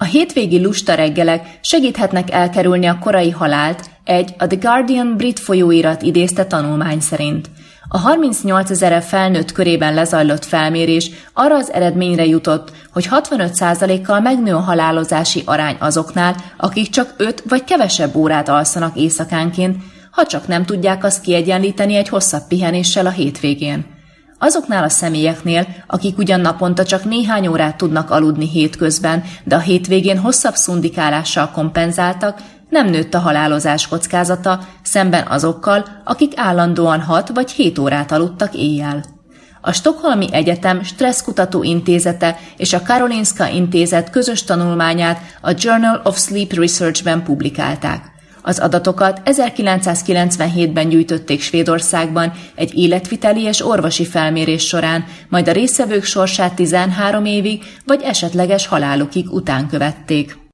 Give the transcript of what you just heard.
hétvégi lusta reggelek segíthetnek elkerülni a korai halált, a The Guardian brit folyóirat idézte tanulmány szerint. A 38 000 felnőtt körében lezajlott felmérés arra az eredményre jutott, hogy 65%-kal megnő a halálozási arány azoknál, akik csak 5 vagy kevesebb órát alszanak éjszakánként, ha csak nem tudják azt kiegyenlíteni egy hosszabb pihenéssel a hétvégén. Azoknál a személyeknél, akik ugyan naponta csak néhány órát tudnak aludni hétközben, de a hétvégén hosszabb szundikálással kompenzáltak, nem nőtt a halálozás kockázata, szemben azokkal, akik állandóan 6 vagy 7 órát aludtak éjjel. A Stockholmi Egyetem Stresszkutató Intézete és a Karolinska Intézet közös tanulmányát a Journal of Sleep Research-ben publikálták. Az adatokat 1997-ben gyűjtötték Svédországban egy életviteli és orvosi felmérés során, majd a résztvevők sorsát 13 évig vagy esetleges halálukig után követték.